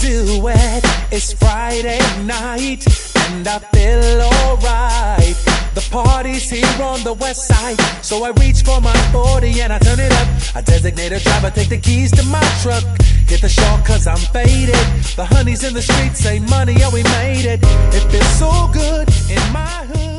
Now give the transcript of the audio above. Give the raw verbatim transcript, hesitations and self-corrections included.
do it. It's Friday night and I feel alright. The party's here on the west side, so I reach for my forty and I turn it up. I designate a driver, take the keys to my truck. Hit the shore cause I'm faded. The honeys in the streets say money, oh we made it. It feels so good in my hood.